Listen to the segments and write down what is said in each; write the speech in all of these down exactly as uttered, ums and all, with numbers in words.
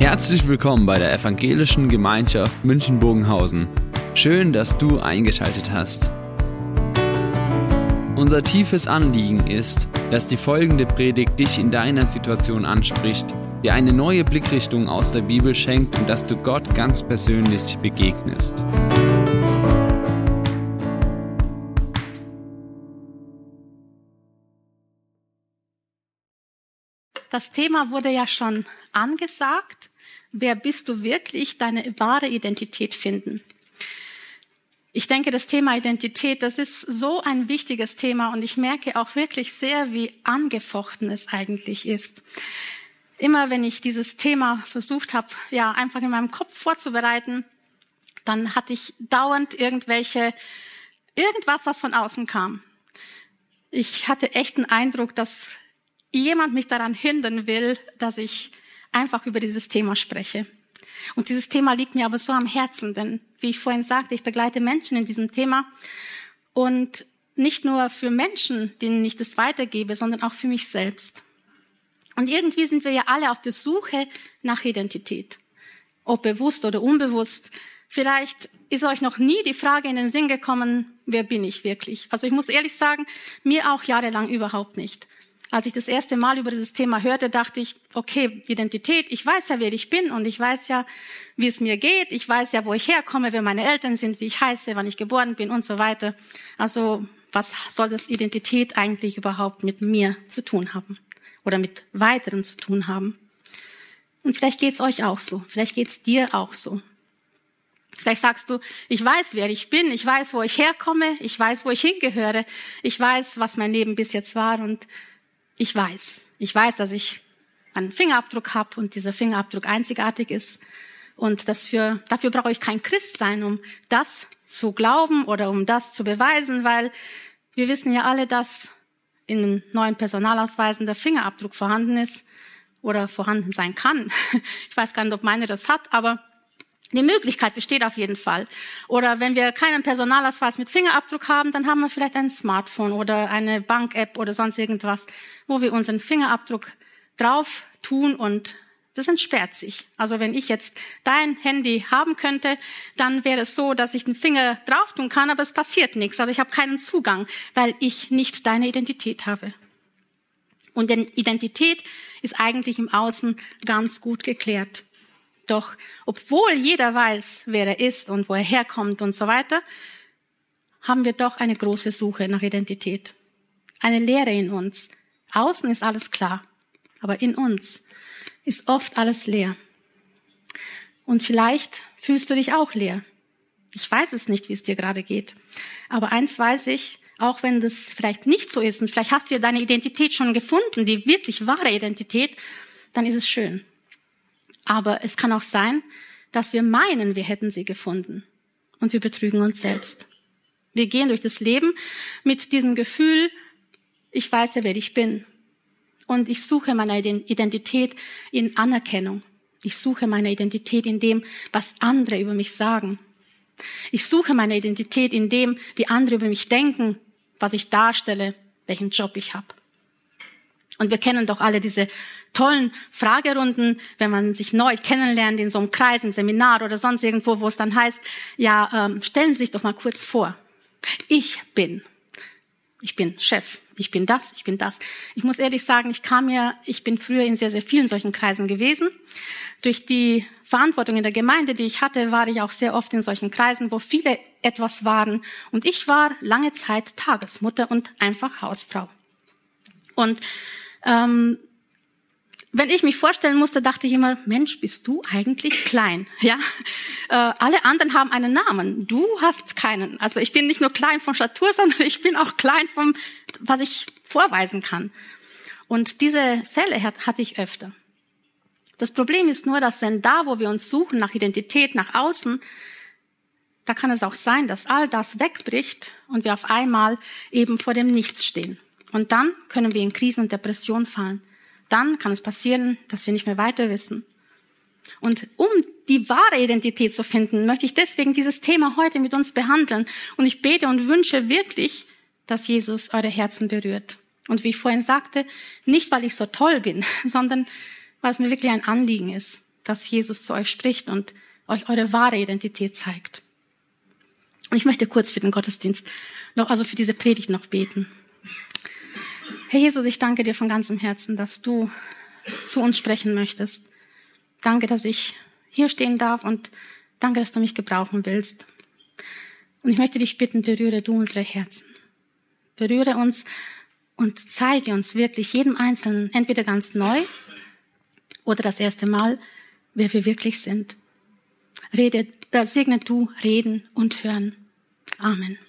Herzlich willkommen bei der Evangelischen Gemeinschaft München-Bogenhausen. Schön, dass du eingeschaltet hast. Unser tiefes Anliegen ist, dass die folgende Predigt dich in deiner Situation anspricht, dir eine neue Blickrichtung aus der Bibel schenkt und dass du Gott ganz persönlich begegnest. Das Thema wurde ja schon angesagt. Wer bist du wirklich? Deine wahre Identität finden. Ich denke, das Thema Identität, das ist so ein wichtiges Thema und ich merke auch wirklich sehr, wie angefochten es eigentlich ist. Immer wenn ich dieses Thema versucht habe, ja, einfach in meinem Kopf vorzubereiten, dann hatte ich dauernd irgendwelche, irgendwas, was von außen kam. Ich hatte echt den Eindruck, dass jemand mich daran hindern will, dass ich einfach über dieses Thema spreche. Und dieses Thema liegt mir aber so am Herzen, denn wie ich vorhin sagte, ich begleite Menschen in diesem Thema und nicht nur für Menschen, denen ich das weitergebe, sondern auch für mich selbst. Und irgendwie sind wir ja alle auf der Suche nach Identität, ob bewusst oder unbewusst. Vielleicht ist euch noch nie die Frage in den Sinn gekommen, wer bin ich wirklich? Also ich muss ehrlich sagen, mir auch jahrelang überhaupt nicht. Als ich das erste Mal über dieses Thema hörte, dachte ich, okay, Identität, ich weiß ja, wer ich bin und ich weiß ja, wie es mir geht. Ich weiß ja, wo ich herkomme, wer meine Eltern sind, wie ich heiße, wann ich geboren bin und so weiter. Also was soll das Identität eigentlich überhaupt mit mir zu tun haben oder mit weiteren zu tun haben? Und vielleicht geht's euch auch so, vielleicht geht's dir auch so. Vielleicht sagst du, ich weiß, wer ich bin, ich weiß, wo ich herkomme, ich weiß, wo ich hingehöre, ich weiß, was mein Leben bis jetzt war und Ich weiß, ich weiß, dass ich einen Fingerabdruck habe und dieser Fingerabdruck einzigartig ist. Und dafür, dafür brauche ich kein Christ sein, um das zu glauben oder um das zu beweisen, weil wir wissen ja alle, dass in den neuen Personalausweisen der Fingerabdruck vorhanden ist oder vorhanden sein kann. Ich weiß gar nicht, ob meine das hat, aber die Möglichkeit besteht auf jeden Fall. Oder wenn wir keinen Personalausweis mit Fingerabdruck haben, dann haben wir vielleicht ein Smartphone oder eine Bank-App oder sonst irgendwas, wo wir unseren Fingerabdruck drauf tun und das entsperrt sich. Also wenn ich jetzt dein Handy haben könnte, dann wäre es so, dass ich den Finger drauf tun kann, aber es passiert nichts. Also ich habe keinen Zugang, weil ich nicht deine Identität habe. Und denn Identität ist eigentlich im Außen ganz gut geklärt. Doch obwohl jeder weiß, wer er ist und wo er herkommt und so weiter, haben wir doch eine große Suche nach Identität. Eine Leere in uns. Außen ist alles klar, aber in uns ist oft alles leer. Und vielleicht fühlst du dich auch leer. Ich weiß es nicht, wie es dir gerade geht. Aber eins weiß ich, auch wenn das vielleicht nicht so ist und vielleicht hast du ja deine Identität schon gefunden, die wirklich wahre Identität, dann ist es schön. Aber es kann auch sein, dass wir meinen, wir hätten sie gefunden. Und wir betrügen uns selbst. Wir gehen durch das Leben mit diesem Gefühl, ich weiß ja, wer ich bin. Und ich suche meine Identität in Anerkennung. Ich suche meine Identität in dem, was andere über mich sagen. Ich suche meine Identität in dem, wie andere über mich denken, was ich darstelle, welchen Job ich habe. Und wir kennen doch alle diese tollen Fragerunden, wenn man sich neu kennenlernt in so einem Kreis, im Seminar oder sonst irgendwo, wo es dann heißt, ja, ähm, stellen Sie sich doch mal kurz vor. Ich bin, ich bin Chef, ich bin das, ich bin das. Ich muss ehrlich sagen, ich kam ja, ich bin früher in sehr, sehr vielen solchen Kreisen gewesen. Durch die Verantwortung in der Gemeinde, die ich hatte, war ich auch sehr oft in solchen Kreisen, wo viele etwas waren. Und ich war lange Zeit Tagesmutter und einfach Hausfrau. Und ähm, wenn ich mich vorstellen musste, dachte ich immer, Mensch, bist du eigentlich klein? Ja, äh, alle anderen haben einen Namen. Du hast keinen. Also ich bin nicht nur klein von Statur, sondern ich bin auch klein vom, was ich vorweisen kann. Und diese Fälle hat, hatte ich öfter. Das Problem ist nur, dass wenn da, wo wir uns suchen nach Identität, nach außen, da kann es auch sein, dass all das wegbricht und wir auf einmal eben vor dem Nichts stehen. Und dann können wir in Krisen und Depression fallen. Dann kann es passieren, dass wir nicht mehr weiter wissen. Und um die wahre Identität zu finden, möchte ich deswegen dieses Thema heute mit uns behandeln. Und ich bete und wünsche wirklich, dass Jesus eure Herzen berührt. Und wie ich vorhin sagte, nicht weil ich so toll bin, sondern weil es mir wirklich ein Anliegen ist, dass Jesus zu euch spricht und euch eure wahre Identität zeigt. Und ich möchte kurz für den Gottesdienst noch, also für diese Predigt noch beten. Herr Jesus, ich danke dir von ganzem Herzen, dass du zu uns sprechen möchtest. Danke, dass ich hier stehen darf und danke, dass du mich gebrauchen willst. Und ich möchte dich bitten, berühre du unsere Herzen. Berühre uns und zeige uns wirklich jedem Einzelnen, entweder ganz neu oder das erste Mal, wer wir wirklich sind. Rede, äh, segne du Reden und Hören. Amen.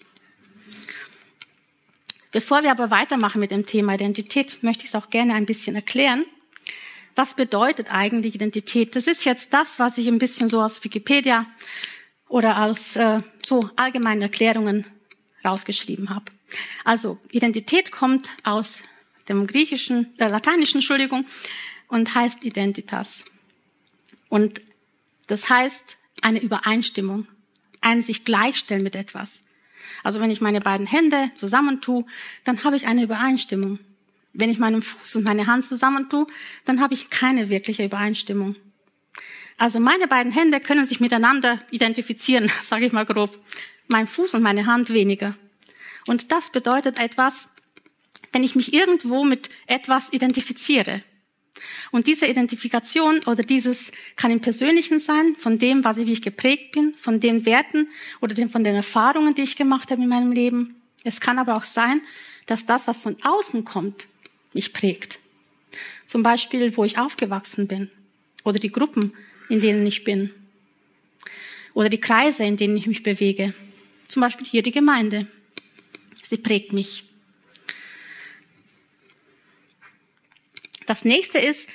Bevor wir aber weitermachen mit dem Thema Identität, möchte ich es auch gerne ein bisschen erklären. Was bedeutet eigentlich Identität? Das ist jetzt das, was ich ein bisschen so aus Wikipedia oder aus äh, so allgemeinen Erklärungen rausgeschrieben habe. Also Identität kommt aus dem griechischen, äh, lateinischen, Entschuldigung, und heißt Identitas. Und das heißt eine Übereinstimmung, ein sich gleichstellen mit etwas. Also wenn ich meine beiden Hände zusammentue, dann habe ich eine Übereinstimmung. Wenn ich meinen Fuß und meine Hand zusammentue, dann habe ich keine wirkliche Übereinstimmung. Also meine beiden Hände können sich miteinander identifizieren, sage ich mal grob. Mein Fuß und meine Hand weniger. Und das bedeutet etwas, wenn ich mich irgendwo mit etwas identifiziere. Und diese Identifikation oder dieses kann im Persönlichen sein, von dem, was ich, wie ich geprägt bin, von den Werten oder den, von den Erfahrungen, die ich gemacht habe in meinem Leben. Es kann aber auch sein, dass das, was von außen kommt, mich prägt. Zum Beispiel, wo ich aufgewachsen bin oder die Gruppen, in denen ich bin oder die Kreise, in denen ich mich bewege. Zum Beispiel hier die Gemeinde. Sie prägt mich. Das nächste ist,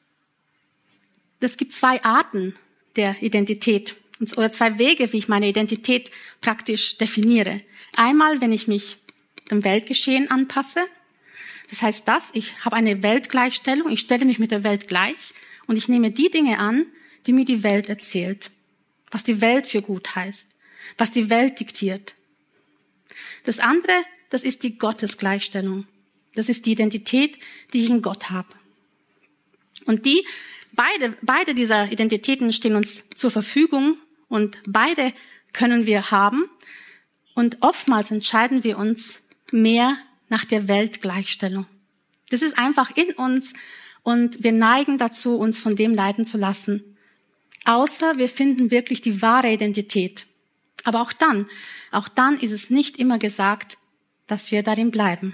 es gibt zwei Arten der Identität oder zwei Wege, wie ich meine Identität praktisch definiere. Einmal, wenn ich mich dem Weltgeschehen anpasse. Das heißt das, ich habe eine Weltgleichstellung, ich stelle mich mit der Welt gleich und ich nehme die Dinge an, die mir die Welt erzählt, was die Welt für gut heißt, was die Welt diktiert. Das andere, das ist die Gottesgleichstellung. Das ist die Identität, die ich in Gott habe. Und die, beide, beide dieser Identitäten stehen uns zur Verfügung und beide können wir haben. Und oftmals entscheiden wir uns mehr nach der Weltgleichstellung. Das ist einfach in uns und wir neigen dazu, uns von dem leiten zu lassen. Außer wir finden wirklich die wahre Identität. Aber auch dann, auch dann ist es nicht immer gesagt, dass wir darin bleiben.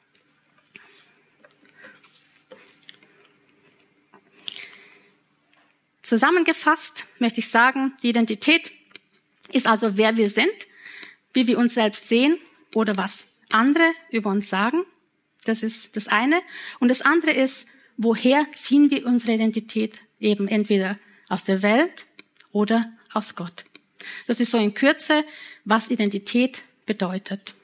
Zusammengefasst möchte ich sagen, die Identität ist also, wer wir sind, wie wir uns selbst sehen oder was andere über uns sagen. Das ist das eine. Und das andere ist, woher ziehen wir unsere Identität? Eben entweder aus der Welt oder aus Gott. Das ist so in Kürze, was Identität bedeutet.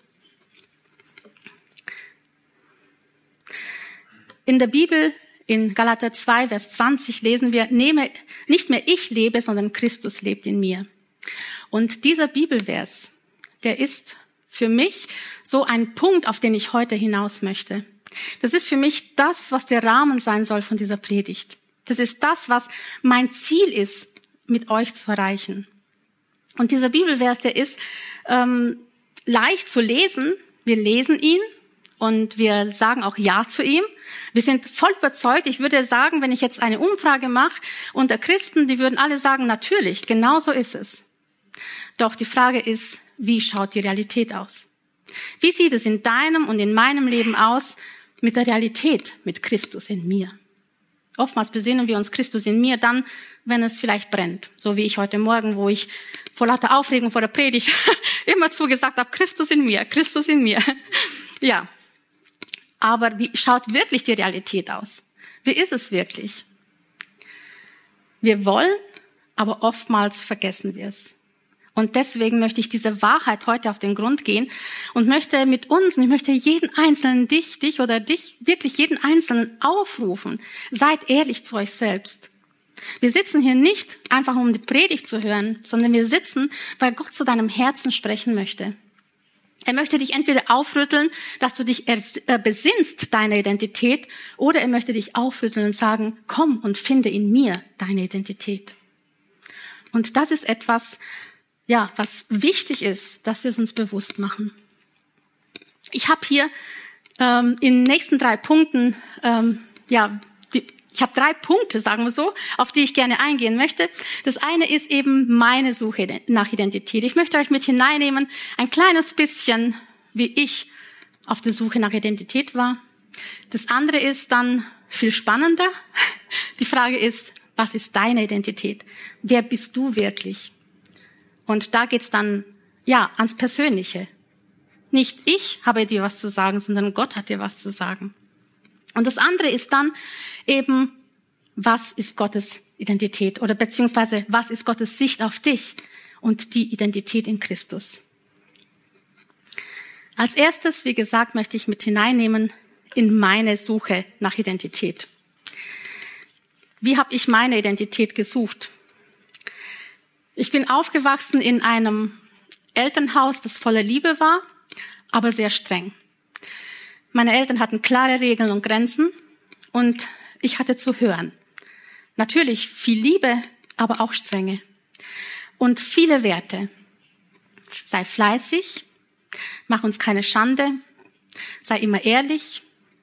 In der Bibel, in Galater zwei, Vers zwanzig, lesen wir, nehme, nicht mehr ich lebe, sondern Christus lebt in mir. Und dieser Bibelvers, der ist für mich so ein Punkt, auf den ich heute hinaus möchte. Das ist für mich das, was der Rahmen sein soll von dieser Predigt. Das ist das, was mein Ziel ist, mit euch zu erreichen. Und dieser Bibelvers, der ist ähm, leicht zu lesen. Wir lesen ihn. Und wir sagen auch Ja zu ihm. Wir sind voll überzeugt. Ich würde sagen, wenn ich jetzt eine Umfrage mache unter Christen, die würden alle sagen, natürlich, genau so ist es. Doch die Frage ist, wie schaut die Realität aus? Wie sieht es in deinem und in meinem Leben aus mit der Realität, mit Christus in mir? Oftmals besinnen wir uns Christus in mir dann, wenn es vielleicht brennt. So wie ich heute Morgen, wo ich vor lauter Aufregung vor der Predigt immer zugesagt habe, Christus in mir, Christus in mir. Ja. Aber wie schaut wirklich die Realität aus? Wie ist es wirklich? Wir wollen, aber oftmals vergessen wir es. Und deswegen möchte ich diese Wahrheit heute auf den Grund gehen und möchte mit uns, und ich möchte jeden Einzelnen, dich, dich oder dich, wirklich jeden Einzelnen aufrufen. Seid ehrlich zu euch selbst. Wir sitzen hier nicht einfach, um die Predigt zu hören, sondern wir sitzen, weil Gott zu deinem Herzen sprechen möchte. Er möchte dich entweder aufrütteln, dass du dich besinnst, deine Identität, oder er möchte dich aufrütteln und sagen, komm und finde in mir deine Identität. Und das ist etwas, ja, was wichtig ist, dass wir es uns bewusst machen. Ich habe hier ähm, in den nächsten drei Punkten, ähm, ja, die, ich habe drei Punkte, sagen wir so, auf die ich gerne eingehen möchte. Das eine ist eben meine Suche nach Identität. Ich möchte euch mit hineinnehmen, ein kleines bisschen, wie ich auf der Suche nach Identität war. Das andere ist dann viel spannender. Die Frage ist, was ist deine Identität? Wer bist du wirklich? Und da geht's dann, ja, ans Persönliche. Nicht ich habe dir was zu sagen, sondern Gott hat dir was zu sagen. Und das andere ist dann eben, was ist Gottes Identität oder beziehungsweise was ist Gottes Sicht auf dich und die Identität in Christus. Als erstes, wie gesagt, möchte ich mit hineinnehmen in meine Suche nach Identität. Wie habe ich meine Identität gesucht? Ich bin aufgewachsen in einem Elternhaus, das voller Liebe war, aber sehr streng. Meine Eltern hatten klare Regeln und Grenzen und ich hatte zu hören. Natürlich viel Liebe, aber auch Strenge. Und viele Werte. Sei fleißig, mach uns keine Schande, sei immer ehrlich,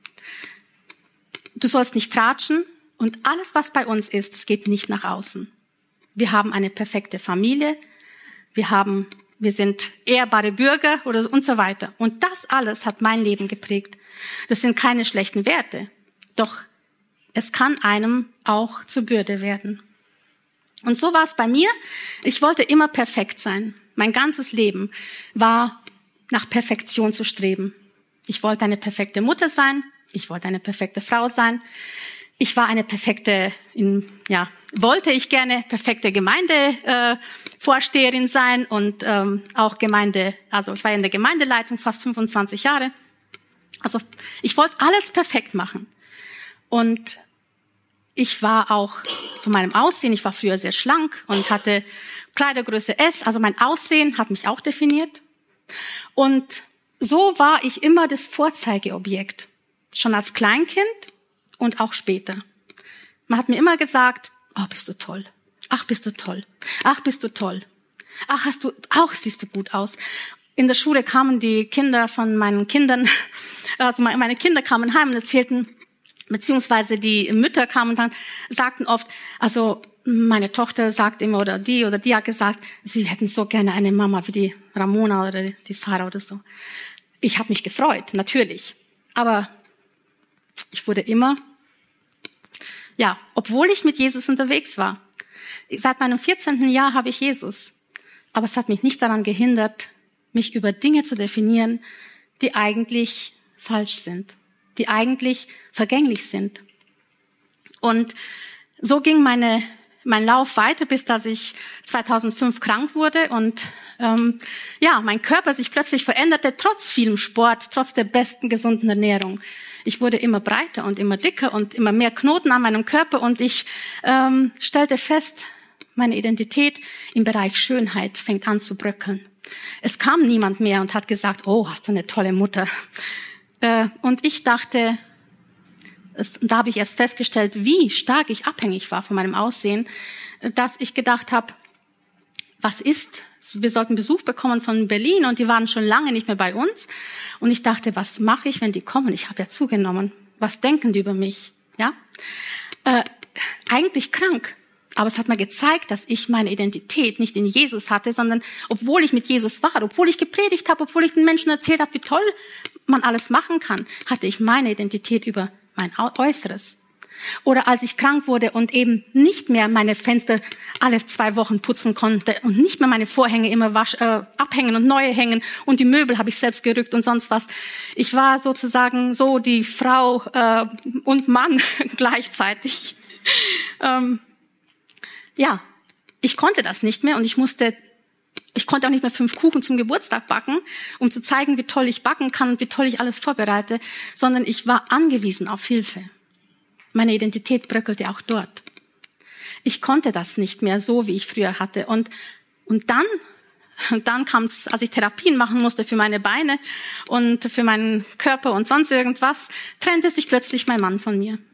du sollst nicht tratschen und alles, was bei uns ist, das geht nicht nach außen. Wir haben eine perfekte Familie, wir haben Wir sind ehrbare Bürger oder und so weiter. Und das alles hat mein Leben geprägt. Das sind keine schlechten Werte. Doch es kann einem auch zur Bürde werden. Und so war es bei mir. Ich wollte immer perfekt sein. Mein ganzes Leben war nach Perfektion zu streben. Ich wollte eine perfekte Mutter sein. Ich wollte eine perfekte Frau sein. Ich war eine perfekte, in, ja, wollte ich gerne perfekte Gemeindevorsteherin äh, sein und ähm, auch Gemeinde, also ich war in der Gemeindeleitung fast fünfundzwanzig Jahre. Also ich wollte alles perfekt machen. Und ich war auch von meinem Aussehen, ich war früher sehr schlank und hatte Kleidergröße S, also mein Aussehen hat mich auch definiert. Und so war ich immer das Vorzeigeobjekt, schon als Kleinkind. Und auch später. Man hat mir immer gesagt, oh, bist du toll. Ach, bist du toll. Ach, bist du toll. Ach, hast du, auch siehst du gut aus. In der Schule kamen die Kinder von meinen Kindern, also meine Kinder kamen heim und erzählten, beziehungsweise die Mütter kamen und dann sagten oft, also meine Tochter sagt immer, oder die oder die hat gesagt, sie hätten so gerne eine Mama wie die Ramona oder die Sarah oder so. Ich habe mich gefreut, natürlich. Aber ich wurde immer, ja, obwohl ich mit Jesus unterwegs war. Seit meinem vierzehnten Jahr habe ich Jesus. Aber es hat mich nicht daran gehindert, mich über Dinge zu definieren, die eigentlich falsch sind, die eigentlich vergänglich sind. Und so ging meine, mein Lauf weiter, bis dass ich zweitausendfünf krank wurde und ähm, ja, mein Körper sich plötzlich veränderte, trotz vielem Sport, trotz der besten gesunden Ernährung. Ich wurde immer breiter und immer dicker und immer mehr Knoten an meinem Körper und ich ähm, stellte fest, meine Identität im Bereich Schönheit fängt an zu bröckeln. Es kam niemand mehr und hat gesagt, oh, hast du eine tolle Mutter. Äh, und ich dachte, es, da habe ich erst festgestellt, wie stark ich abhängig war von meinem Aussehen, dass ich gedacht habe, was ist? Wir sollten Besuch bekommen von Berlin und die waren schon lange nicht mehr bei uns. Und ich dachte, was mache ich, wenn die kommen? Ich habe ja zugenommen. Was denken die über mich? Ja, äh, eigentlich krank. Aber es hat mir gezeigt, dass ich meine Identität nicht in Jesus hatte, sondern obwohl ich mit Jesus war, obwohl ich gepredigt habe, obwohl ich den Menschen erzählt habe, wie toll man alles machen kann, hatte ich meine Identität über mein Äußeres. Oder als ich krank wurde und eben nicht mehr meine Fenster alle zwei Wochen putzen konnte und nicht mehr meine Vorhänge immer wasch, äh, abhängen und neue hängen und die Möbel habe ich selbst gerückt und sonst was. Ich war sozusagen so die Frau äh, und Mann gleichzeitig. ähm, ja, ich konnte das nicht mehr und ich musste, ich konnte auch nicht mehr fünf Kuchen zum Geburtstag backen, um zu zeigen, wie toll ich backen kann und wie toll ich alles vorbereite, sondern ich war angewiesen auf Hilfe. Meine Identität bröckelte auch dort. Ich konnte das nicht mehr so, wie ich früher hatte. Und, und dann Und dann kam es, als ich Therapien machen musste für meine Beine und für meinen Körper und sonst irgendwas, trennte sich plötzlich mein Mann von mir.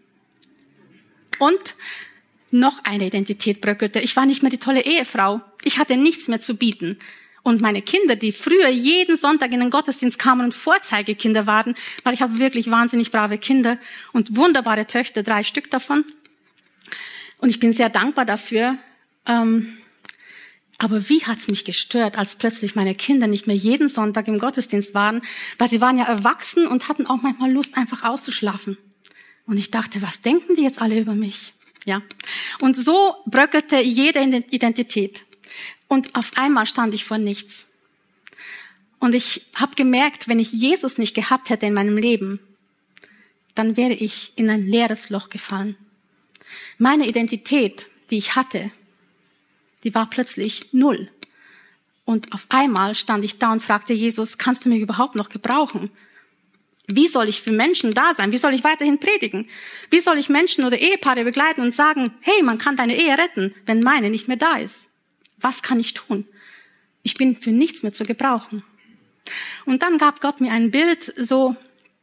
Und noch eine Identität bröckelte. Ich war nicht mehr die tolle Ehefrau. Ich hatte nichts mehr zu bieten. Und meine Kinder, die früher jeden Sonntag in den Gottesdienst kamen und Vorzeigekinder waren, weil ich habe wirklich wahnsinnig brave Kinder und wunderbare Töchter, drei Stück davon. Und ich bin sehr dankbar dafür. Ähm, aber wie hat's mich gestört, als plötzlich meine Kinder nicht mehr jeden Sonntag im Gottesdienst waren, weil sie waren ja erwachsen und hatten auch manchmal Lust, einfach auszuschlafen. Und ich dachte, was denken die jetzt alle über mich? Ja. Und so bröckelte jede Identität. Und auf einmal stand ich vor nichts. Und ich habe gemerkt, wenn ich Jesus nicht gehabt hätte in meinem Leben, dann wäre ich in ein leeres Loch gefallen. Meine Identität, die ich hatte, die war plötzlich null. Und auf einmal stand ich da und fragte Jesus, kannst du mich überhaupt noch gebrauchen? Wie soll ich für Menschen da sein? Wie soll ich weiterhin predigen? Wie soll ich Menschen oder Ehepaare begleiten und sagen, hey, man kann deine Ehe retten, wenn meine nicht mehr da ist? Was kann ich tun? Ich bin für nichts mehr zu gebrauchen. Und dann gab Gott mir ein Bild so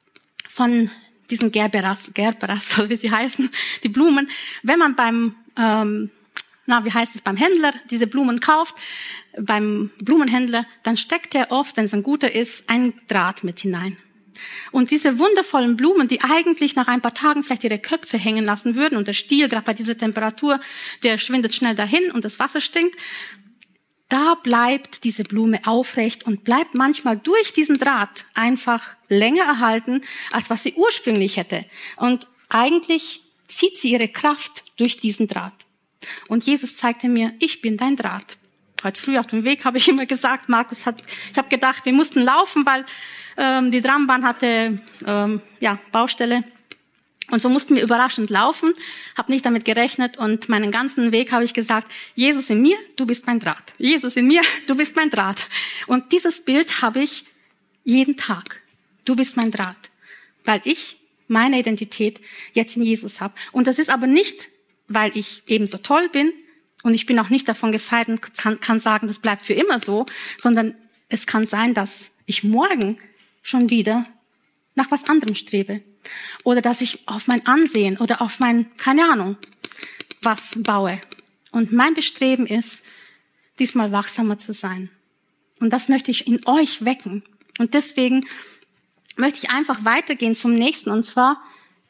von diesen Gerberas, Gerberas, so wie sie heißen, die Blumen. Wenn man beim, ähm, na, wie heißt es, beim Händler diese Blumen kauft, beim Blumenhändler, dann steckt er oft, wenn es ein guter ist, ein Draht mit hinein. Und diese wundervollen Blumen, die eigentlich nach ein paar Tagen vielleicht ihre Köpfe hängen lassen würden und der Stiel, gerade bei dieser Temperatur, der schwindet schnell dahin und das Wasser stinkt, da bleibt diese Blume aufrecht und bleibt manchmal durch diesen Draht einfach länger erhalten, als was sie ursprünglich hätte. Und eigentlich zieht sie ihre Kraft durch diesen Draht. Und Jesus zeigte mir, ich bin dein Draht. Heute früh auf dem Weg habe ich immer gesagt, Markus hat, ich habe gedacht, wir mussten laufen, weil ähm, die Trambahn hatte ähm, ja Baustelle. Und so mussten wir überraschend laufen, habe nicht damit gerechnet und meinen ganzen Weg habe ich gesagt, Jesus in mir, du bist mein Draht. Jesus in mir, du bist mein Draht. Und dieses Bild habe ich jeden Tag. Du bist mein Draht, weil ich meine Identität jetzt in Jesus habe. Und das ist aber nicht, weil ich eben so toll bin, und ich bin auch nicht davon gefeit und kann, kann sagen, das bleibt für immer so, sondern es kann sein, dass ich morgen schon wieder nach was anderem strebe. Oder dass ich auf mein Ansehen oder auf mein, keine Ahnung, was baue. Und mein Bestreben ist, diesmal wachsamer zu sein. Und das möchte ich in euch wecken. Und deswegen möchte ich einfach weitergehen zum nächsten. Und zwar,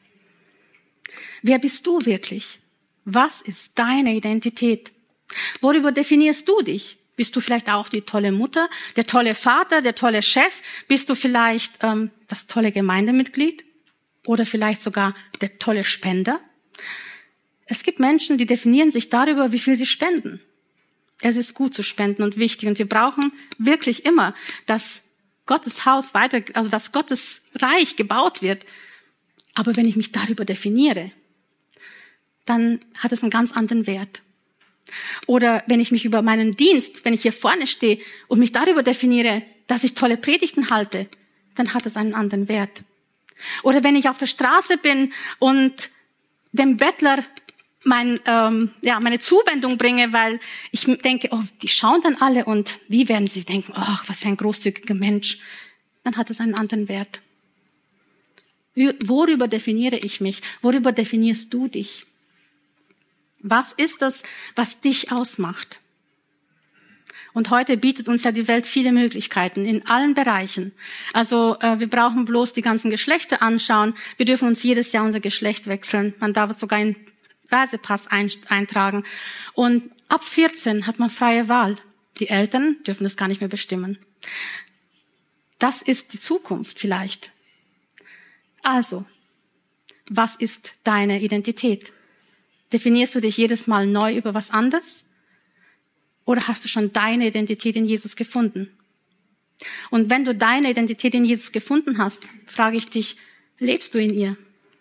wer bist du wirklich? Was ist deine Identität? Worüber definierst du dich? Bist du vielleicht auch die tolle Mutter, der tolle Vater, der tolle Chef? Bist du vielleicht ähm, das tolle Gemeindemitglied? Oder vielleicht sogar der tolle Spender? Es gibt Menschen, die definieren sich darüber, wie viel sie spenden. Es ist gut zu spenden und wichtig. Und wir brauchen wirklich immer, dass Gottes Haus weiter, also dass Gottes Reich gebaut wird. Aber wenn ich mich darüber definiere, dann hat es einen ganz anderen Wert. Oder wenn ich mich über meinen Dienst, wenn ich hier vorne stehe und mich darüber definiere, dass ich tolle Predigten halte, dann hat es einen anderen Wert. Oder wenn ich auf der Straße bin und dem Bettler mein, ähm, ja, meine Zuwendung bringe, weil ich denke, oh, die schauen dann alle und wie werden sie denken, ach, was für ein großzügiger Mensch, dann hat es einen anderen Wert. Worüber definiere ich mich? Worüber definierst du dich? Was ist das, was dich ausmacht? Und heute bietet uns ja die Welt viele Möglichkeiten in allen Bereichen. Also äh, wir brauchen bloß die ganzen Geschlechter anschauen. Wir dürfen uns jedes Jahr unser Geschlecht wechseln. Man darf es sogar in Reisepass ein, eintragen. Und ab vierzehn hat man freie Wahl. Die Eltern dürfen das gar nicht mehr bestimmen. Das ist die Zukunft vielleicht. Also, was ist deine Identität? Definierst du dich jedes Mal neu über was anderes? Oder hast du schon deine Identität in Jesus gefunden? Und wenn du deine Identität in Jesus gefunden hast, frage ich dich, lebst du in ihr?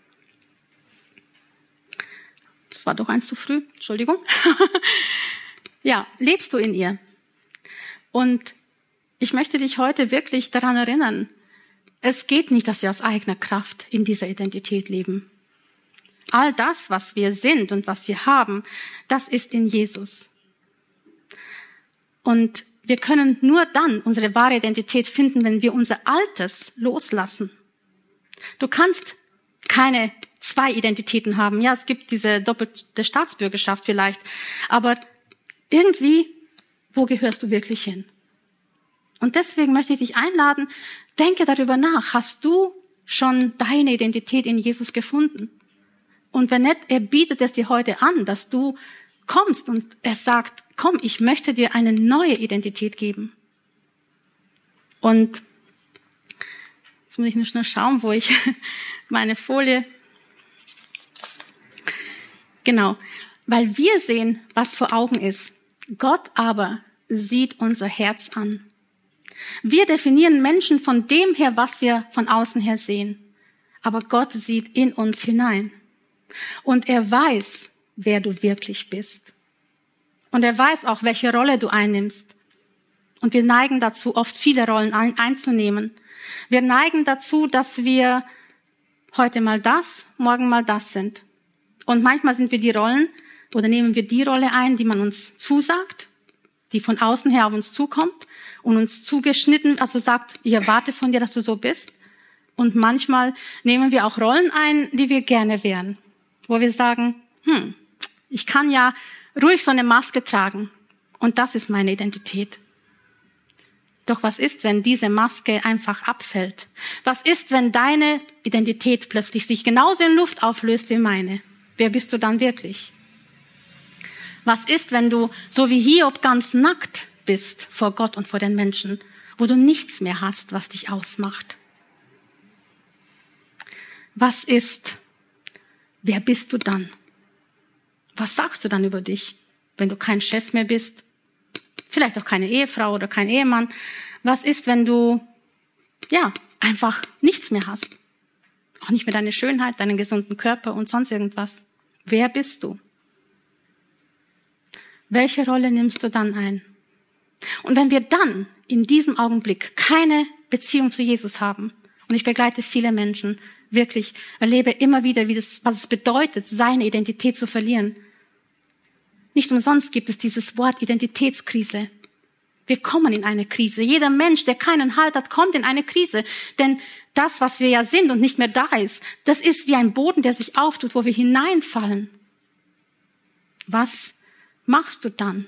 Das war doch eins zu früh, Entschuldigung. Ja, lebst du in ihr? Und ich möchte dich heute wirklich daran erinnern, es geht nicht, dass wir aus eigener Kraft in dieser Identität leben. All das, was wir sind und was wir haben, das ist in Jesus. Und wir können nur dann unsere wahre Identität finden, wenn wir unser Altes loslassen. Du kannst keine zwei Identitäten haben. Ja, es gibt diese doppelte Staatsbürgerschaft vielleicht. Aber irgendwie, wo gehörst du wirklich hin? Und deswegen möchte ich dich einladen, denke darüber nach. Hast du schon deine Identität in Jesus gefunden? Und wenn nicht, er bietet es dir heute an, dass du kommst und er sagt, komm, ich möchte dir eine neue Identität geben. Und jetzt muss ich nur schnell schauen, wo ich meine Folie... Genau, weil wir sehen, was vor Augen ist. Gott aber sieht unser Herz an. Wir definieren Menschen von dem her, was wir von außen her sehen. Aber Gott sieht in uns hinein. Und er weiß, wer du wirklich bist. Und er weiß auch, welche Rolle du einnimmst. Und wir neigen dazu, oft viele Rollen ein, einzunehmen. Wir neigen dazu, dass wir heute mal das, morgen mal das sind. Und manchmal sind wir die Rollen oder nehmen wir die Rolle ein, die man uns zusagt, die von außen her auf uns zukommt und uns zugeschnitten, also sagt, ich erwarte von dir, dass du so bist. Und manchmal nehmen wir auch Rollen ein, die wir gerne wären, wo wir sagen, hm, ich kann ja ruhig so eine Maske tragen und das ist meine Identität. Doch was ist, wenn diese Maske einfach abfällt? Was ist, wenn deine Identität plötzlich sich genauso in Luft auflöst wie meine? Wer bist du dann wirklich? Was ist, wenn du so wie Hiob ganz nackt bist vor Gott und vor den Menschen, wo du nichts mehr hast, was dich ausmacht? Was ist, wer bist du dann? Was sagst du dann über dich, wenn du kein Chef mehr bist? Vielleicht auch keine Ehefrau oder kein Ehemann. Was ist, wenn du, ja, einfach nichts mehr hast? Auch nicht mehr deine Schönheit, deinen gesunden Körper und sonst irgendwas. Wer bist du? Welche Rolle nimmst du dann ein? Und wenn wir dann in diesem Augenblick keine Beziehung zu Jesus haben, und ich begleite viele Menschen, wirklich erlebe immer wieder, wie das, was es bedeutet, seine Identität zu verlieren. Nicht umsonst gibt es dieses Wort Identitätskrise. Wir kommen in eine Krise. Jeder Mensch, der keinen Halt hat, kommt in eine Krise. Denn das, was wir ja sind und nicht mehr da ist, das ist wie ein Boden, der sich auftut, wo wir hineinfallen. Was machst du dann?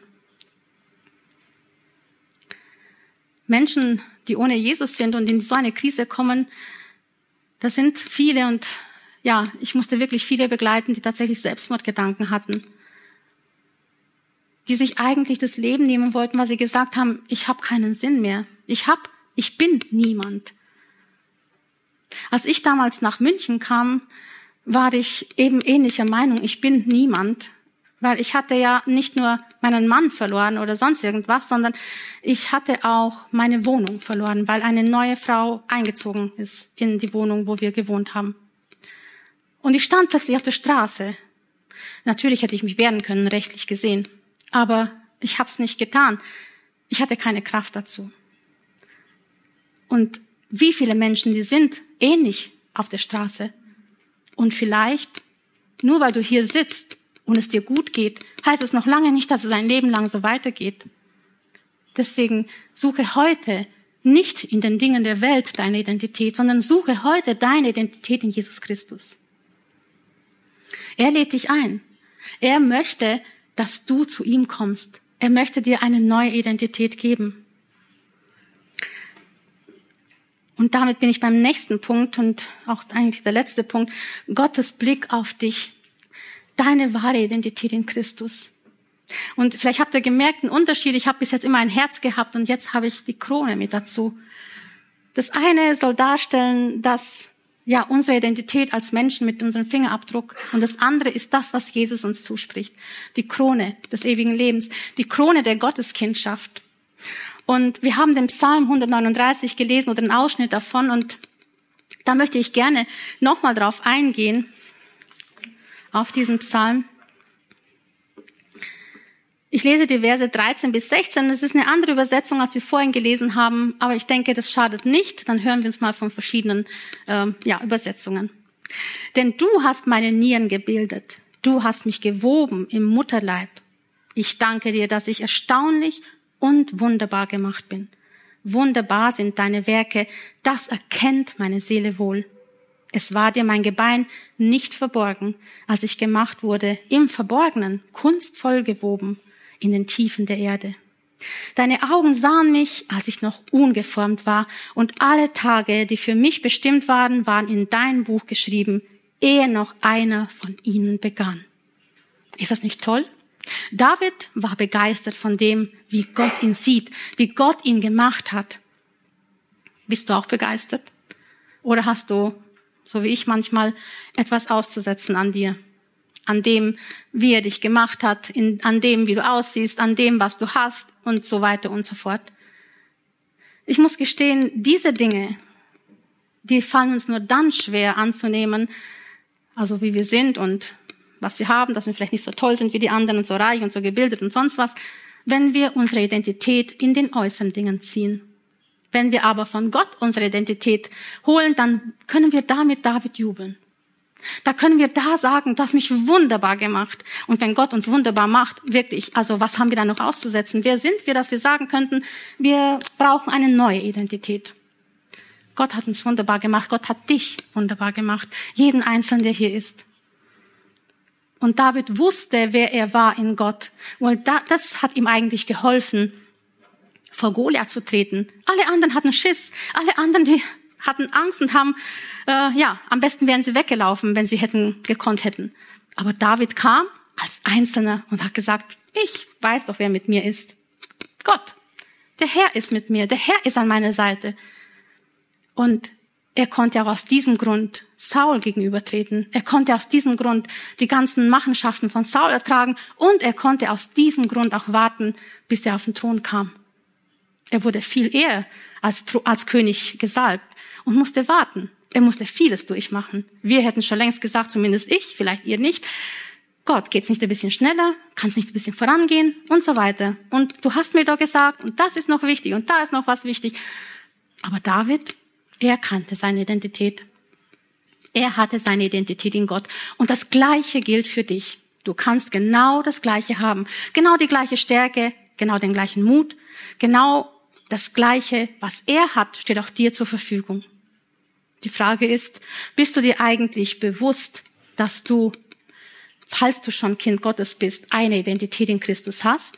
Menschen, die ohne Jesus sind und in so eine Krise kommen, das sind viele und ja, ich musste wirklich viele begleiten, die tatsächlich Selbstmordgedanken hatten. Die sich eigentlich das Leben nehmen wollten, weil sie gesagt haben, ich habe keinen Sinn mehr. Ich hab, ich bin niemand. Als ich damals nach München kam, war ich eben ähnlicher Meinung. Ich bin niemand, weil ich hatte ja nicht nur meinen Mann verloren oder sonst irgendwas, sondern ich hatte auch meine Wohnung verloren, weil eine neue Frau eingezogen ist in die Wohnung, wo wir gewohnt haben. Und ich stand plötzlich auf der Straße. Natürlich hätte ich mich wehren können, rechtlich gesehen. Aber ich habe es nicht getan. Ich hatte keine Kraft dazu. Und wie viele Menschen, die sind ähnlich auf der Straße. Und vielleicht, nur weil du hier sitzt und es dir gut geht, heißt es noch lange nicht, dass es ein Leben lang so weitergeht. Deswegen suche heute nicht in den Dingen der Welt deine Identität, sondern suche heute deine Identität in Jesus Christus. Er lädt dich ein. Er möchte, dass du zu ihm kommst. Er möchte dir eine neue Identität geben. Und damit bin ich beim nächsten Punkt und auch eigentlich der letzte Punkt. Gottes Blick auf dich. Deine wahre Identität in Christus. Und vielleicht habt ihr gemerkt, einen Unterschied. Ich habe bis jetzt immer ein Herz gehabt und jetzt habe ich die Krone mit dazu. Das eine soll darstellen, dass ja, unsere Identität als Menschen mit unserem Fingerabdruck. Und das andere ist das, was Jesus uns zuspricht. Die Krone des ewigen Lebens. Die Krone der Gotteskindschaft. Und wir haben den Psalm hundertneununddreißig gelesen oder einen Ausschnitt davon. Und da möchte ich gerne nochmal drauf eingehen. Auf diesen Psalm. Ich lese die Verse dreizehn bis sechzehn. Das ist eine andere Übersetzung, als wir vorhin gelesen haben. Aber ich denke, das schadet nicht. Dann hören wir uns mal von verschiedenen ähm, ja, Übersetzungen. Denn du hast meine Nieren gebildet. Du hast mich gewoben im Mutterleib. Ich danke dir, dass ich erstaunlich und wunderbar gemacht bin. Wunderbar sind deine Werke, das erkennt meine Seele wohl. Es war dir mein Gebein nicht verborgen, als ich gemacht wurde, im Verborgenen, kunstvoll gewoben, in den Tiefen der Erde. Deine Augen sahen mich, als ich noch ungeformt war, und alle Tage, die für mich bestimmt waren, waren in dein Buch geschrieben, ehe noch einer von ihnen begann. Ist das nicht toll? David war begeistert von dem, wie Gott ihn sieht, wie Gott ihn gemacht hat. Bist du auch begeistert? Oder hast du, so wie ich manchmal, etwas auszusetzen an dir? An dem, wie er dich gemacht hat, in, an dem, wie du aussiehst, an dem, was du hast und so weiter und so fort. Ich muss gestehen, diese Dinge, die fallen uns nur dann schwer anzunehmen, also wie wir sind und was wir haben, dass wir vielleicht nicht so toll sind wie die anderen und so reich und so gebildet und sonst was, wenn wir unsere Identität in den äußeren Dingen ziehen. Wenn wir aber von Gott unsere Identität holen, dann können wir damit David jubeln. Da können wir da sagen, du hast mich wunderbar gemacht. Und wenn Gott uns wunderbar macht, wirklich, also was haben wir da noch auszusetzen? Wer sind wir, dass wir sagen könnten, wir brauchen eine neue Identität? Gott hat uns wunderbar gemacht. Gott hat dich wunderbar gemacht. Jeden Einzelnen, der hier ist. Und David wusste, wer er war in Gott. Und das hat ihm eigentlich geholfen, vor Goliath zu treten. Alle anderen hatten Schiss. Alle anderen, die hatten Angst und haben, äh, ja, am besten wären sie weggelaufen, wenn sie hätten gekonnt hätten. Aber David kam als Einzelner und hat gesagt, ich weiß doch, wer mit mir ist. Gott, der Herr ist mit mir, der Herr ist an meiner Seite. Und er konnte auch aus diesem Grund Saul gegenübertreten. Er konnte aus diesem Grund die ganzen Machenschaften von Saul ertragen und er konnte aus diesem Grund auch warten, bis er auf den Thron kam. Er wurde viel eher als, als König gesalbt und musste warten. Er musste vieles durchmachen. Wir hätten schon längst gesagt, zumindest ich, vielleicht ihr nicht, Gott, geht's nicht ein bisschen schneller? Kann's nicht ein bisschen vorangehen? Und so weiter. Und du hast mir doch gesagt, und das ist noch wichtig, und da ist noch was wichtig. Aber David, er kannte seine Identität. Er hatte seine Identität in Gott. Und das Gleiche gilt für dich. Du kannst genau das Gleiche haben. Genau die gleiche Stärke, genau den gleichen Mut, genau das Gleiche, was er hat, steht auch dir zur Verfügung. Die Frage ist, bist du dir eigentlich bewusst, dass du, falls du schon Kind Gottes bist, eine Identität in Christus hast?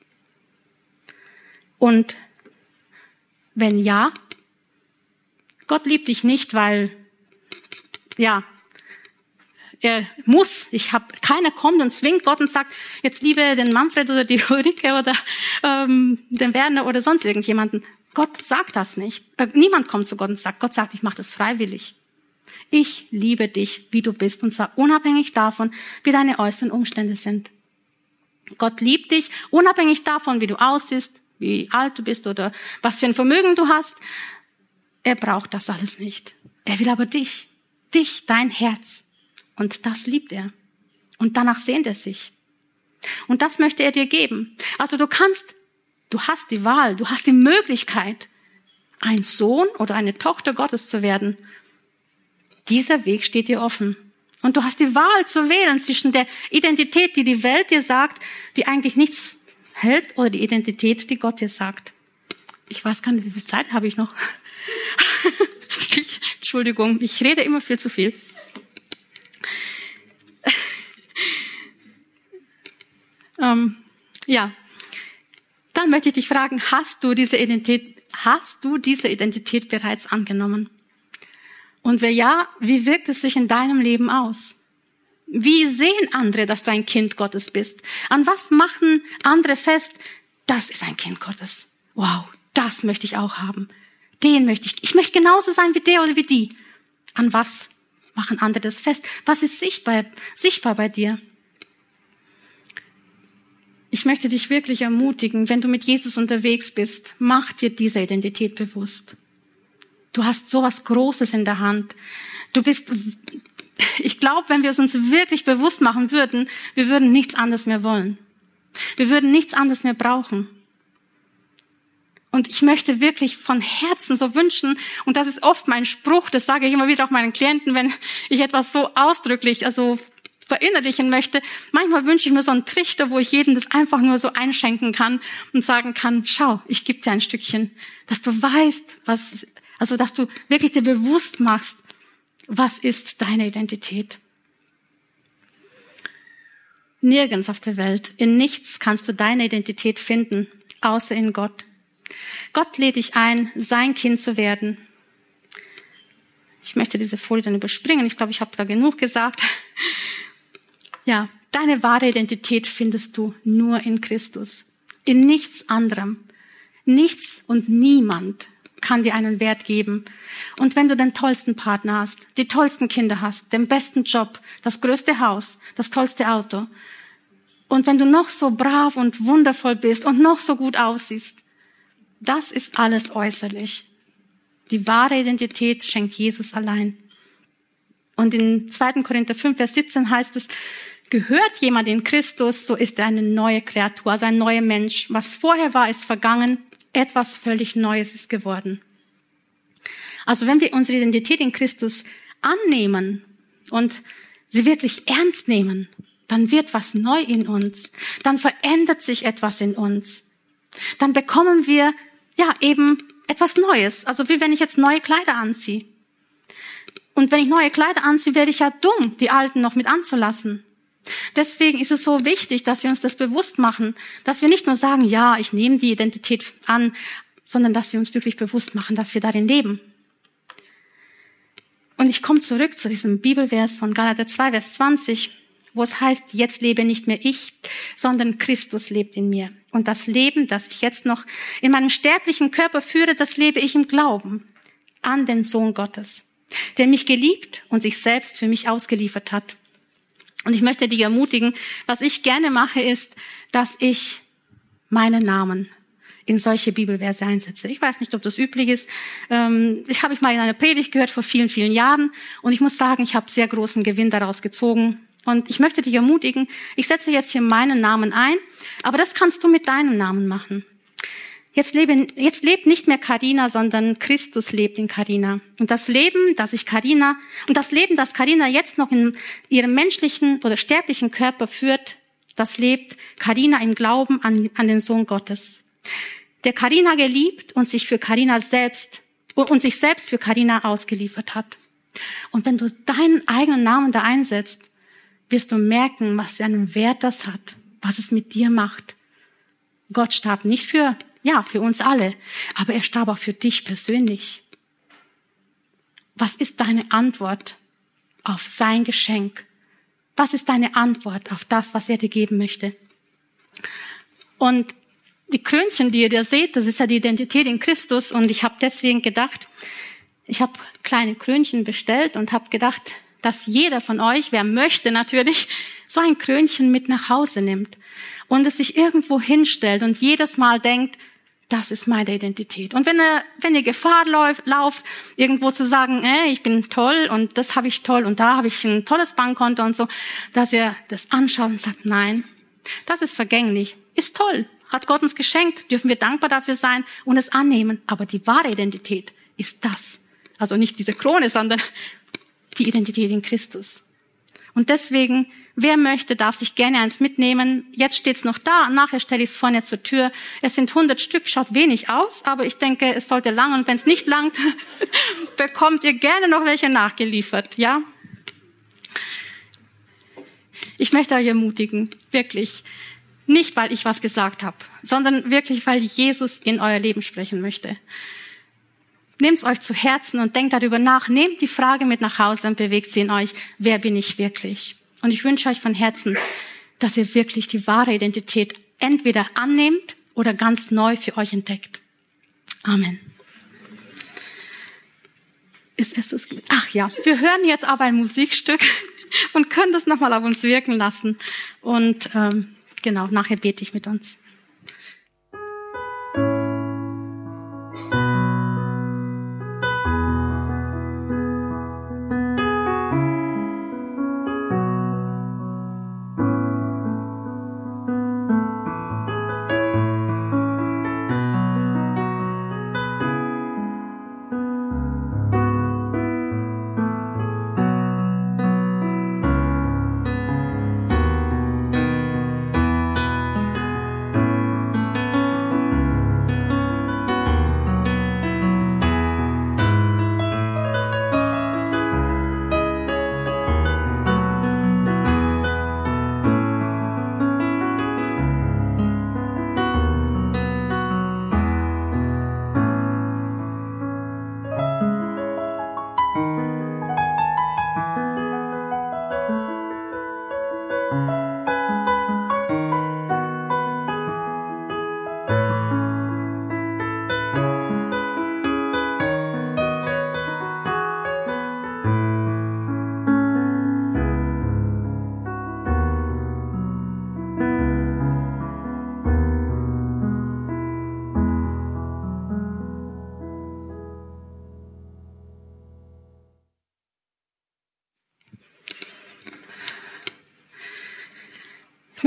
Und wenn ja, Gott liebt dich nicht, weil, ja, er muss. Ich habe keiner kommt und zwingt Gott und sagt, jetzt liebe den Manfred oder die Ulrike oder ähm, den Werner oder sonst irgendjemanden. Gott sagt das nicht. Äh, niemand kommt zu Gott und sagt, Gott sagt, ich mache das freiwillig. Ich liebe dich, wie du bist, und zwar unabhängig davon, wie deine äußeren Umstände sind. Gott liebt dich, unabhängig davon, wie du aussiehst, wie alt du bist oder was für ein Vermögen du hast. Er braucht das alles nicht. Er will aber dich, dich, dein Herz. Und das liebt er. Und danach sehnt er sich. Und das möchte er dir geben. Also du kannst, du hast die Wahl, du hast die Möglichkeit, ein Sohn oder eine Tochter Gottes zu werden. Dieser Weg steht dir offen. Und du hast die Wahl zu wählen zwischen der Identität, die die Welt dir sagt, die eigentlich nichts hält, oder die Identität, die Gott dir sagt. Ich weiß gar nicht, wie viel Zeit habe ich noch. Entschuldigung, ich rede immer viel zu viel. ähm, ja, dann möchte ich dich fragen, hast du diese Identität, hast du diese Identität bereits angenommen? Und wenn ja, wie wirkt es sich in deinem Leben aus? Wie sehen andere, dass du ein Kind Gottes bist? An was machen andere fest? Das ist ein Kind Gottes. Wow, das möchte ich auch haben. Den möchte ich. Ich möchte genauso sein wie der oder wie die. An was machen andere das fest? Was ist sichtbar, sichtbar bei dir? Ich möchte dich wirklich ermutigen, wenn du mit Jesus unterwegs bist, mach dir diese Identität bewusst. Du hast sowas Großes in der Hand. Du bist, ich glaube, wenn wir es uns wirklich bewusst machen würden, wir würden nichts anderes mehr wollen. Wir würden nichts anderes mehr brauchen. Und ich möchte wirklich von Herzen so wünschen, und das ist oft mein Spruch, das sage ich immer wieder auch meinen Klienten, wenn ich etwas so ausdrücklich, also verinnerlichen möchte. Manchmal wünsche ich mir so einen Trichter, wo ich jedem das einfach nur so einschenken kann und sagen kann, schau, ich gebe dir ein Stückchen, dass du weißt, was, also dass du wirklich dir bewusst machst, was ist deine Identität. Nirgends auf der Welt, in nichts kannst du deine Identität finden, außer in Gott. Gott lädt dich ein, sein Kind zu werden. Ich möchte diese Folie dann überspringen. Ich glaube, ich habe da genug gesagt. Ja, deine wahre Identität findest du nur in Christus. In nichts anderem. Nichts und niemand kann dir einen Wert geben. Und wenn du den tollsten Partner hast, die tollsten Kinder hast, den besten Job, das größte Haus, das tollste Auto, und wenn du noch so brav und wundervoll bist und noch so gut aussiehst, das ist alles äußerlich. Die wahre Identität schenkt Jesus allein. Und in zweiten Korinther fünf, Vers siebzehn heißt es, gehört jemand in Christus, so ist er eine neue Kreatur, also ein neuer Mensch. Was vorher war, ist vergangen, etwas völlig Neues ist geworden. Also wenn wir unsere Identität in Christus annehmen und sie wirklich ernst nehmen, dann wird was neu in uns. Dann verändert sich etwas in uns. Dann bekommen wir ja eben etwas Neues. Also wie wenn ich jetzt neue Kleider anziehe. Und wenn ich neue Kleider anziehe, werde ich ja dumm, die alten noch mit anzulassen. Deswegen ist es so wichtig, dass wir uns das bewusst machen, dass wir nicht nur sagen, ja, ich nehme die Identität an, sondern dass wir uns wirklich bewusst machen, dass wir darin leben. Und ich komme zurück zu diesem Bibelvers von Galater zwei, Vers zwanzig, wo es heißt, jetzt lebe nicht mehr ich, sondern Christus lebt in mir. Und das Leben, das ich jetzt noch in meinem sterblichen Körper führe, das lebe ich im Glauben an den Sohn Gottes, der mich geliebt und sich selbst für mich ausgeliefert hat. Und ich möchte dich ermutigen, was ich gerne mache, ist, dass ich meinen Namen in solche Bibelverse einsetze. Ich weiß nicht, ob das üblich ist. Ich habe ich mal in einer Predigt gehört vor vielen, vielen Jahren und ich muss sagen, ich habe sehr großen Gewinn daraus gezogen. Und ich möchte dich ermutigen, ich setze jetzt hier meinen Namen ein, aber das kannst du mit deinem Namen machen. Jetzt, lebe, jetzt lebt nicht mehr Carina, sondern Christus lebt in Carina. Und das Leben, das ich Carina, und das Leben, das Carina jetzt noch in ihrem menschlichen oder sterblichen Körper führt, das lebt Carina im Glauben an, an den Sohn Gottes, der Carina geliebt und sich für Carina selbst, und sich selbst für Carina ausgeliefert hat. Und wenn du deinen eigenen Namen da einsetzt, wirst du merken, was für einen Wert das hat, was es mit dir macht. Gott starb nicht für, ja, für uns alle, aber er starb auch für dich persönlich. Was ist deine Antwort auf sein Geschenk? Was ist deine Antwort auf das, was er dir geben möchte? Und die Krönchen, die ihr da seht, das ist ja die Identität in Christus. Und ich habe deswegen gedacht, ich habe kleine Krönchen bestellt und habe gedacht, dass jeder von euch, wer möchte natürlich, so ein Krönchen mit nach Hause nimmt und es sich irgendwo hinstellt und jedes Mal denkt, das ist meine Identität. Und wenn ihr, wenn ihr Gefahr läuft, lauft, irgendwo zu sagen, äh, ich bin toll und das habe ich toll und da habe ich ein tolles Bankkonto und so, dass ihr das anschaut und sagt, nein, das ist vergänglich, ist toll, hat Gott uns geschenkt, dürfen wir dankbar dafür sein und es annehmen. Aber die wahre Identität ist das. Also nicht diese Krone, sondern die Identität in Christus. Und deswegen, wer möchte, darf sich gerne eins mitnehmen. Jetzt steht's noch da, nachher stelle ich es vorne zur Tür. Es sind hundert Stück, schaut wenig aus, aber ich denke, es sollte lang. Und wenn es nicht langt, bekommt ihr gerne noch welche nachgeliefert, ja? Ich möchte euch ermutigen, wirklich, nicht weil ich was gesagt habe, sondern wirklich, weil Jesus in euer Leben sprechen möchte. Nehmt es euch zu Herzen und denkt darüber nach. Nehmt die Frage mit nach Hause und bewegt sie in euch. Wer bin ich wirklich? Und ich wünsche euch von Herzen, dass ihr wirklich die wahre Identität entweder annehmt oder ganz neu für euch entdeckt. Amen. Ist es das? Ach ja, wir hören jetzt auf ein Musikstück und können das nochmal auf uns wirken lassen. Und ähm, genau, nachher bete ich mit uns.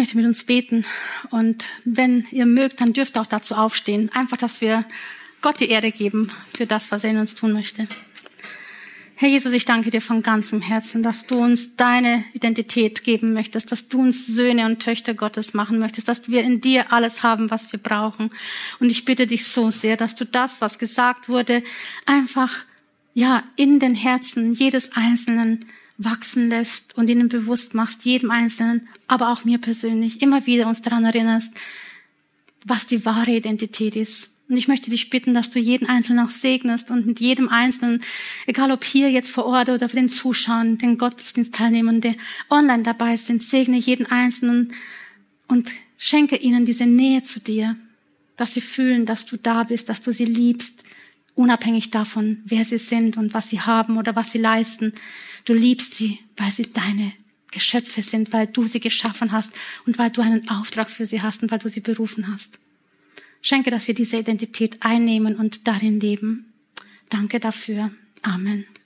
möchte mit uns beten und wenn ihr mögt, dann dürft ihr auch dazu aufstehen. Einfach, dass wir Gott die Ehre geben für das, was er in uns tun möchte. Herr Jesus, ich danke dir von ganzem Herzen, dass du uns deine Identität geben möchtest, dass du uns Söhne und Töchter Gottes machen möchtest, dass wir in dir alles haben, was wir brauchen. Und ich bitte dich so sehr, dass du das, was gesagt wurde, einfach ja in den Herzen jedes Einzelnen wachsen lässt und ihnen bewusst machst, jedem Einzelnen, aber auch mir persönlich, immer wieder uns daran erinnerst, was die wahre Identität ist. Und ich möchte dich bitten, dass du jeden Einzelnen auch segnest und mit jedem Einzelnen, egal ob hier jetzt vor Ort oder für den Zuschauern, den Gottesdienstteilnehmern, die online dabei sind, segne jeden Einzelnen und schenke ihnen diese Nähe zu dir, dass sie fühlen, dass du da bist, dass du sie liebst, unabhängig davon, wer sie sind und was sie haben oder was sie leisten. Du liebst sie, weil sie deine Geschöpfe sind, weil du sie geschaffen hast und weil du einen Auftrag für sie hast und weil du sie berufen hast. Schenke, dass wir diese Identität einnehmen und darin leben. Danke dafür. Amen.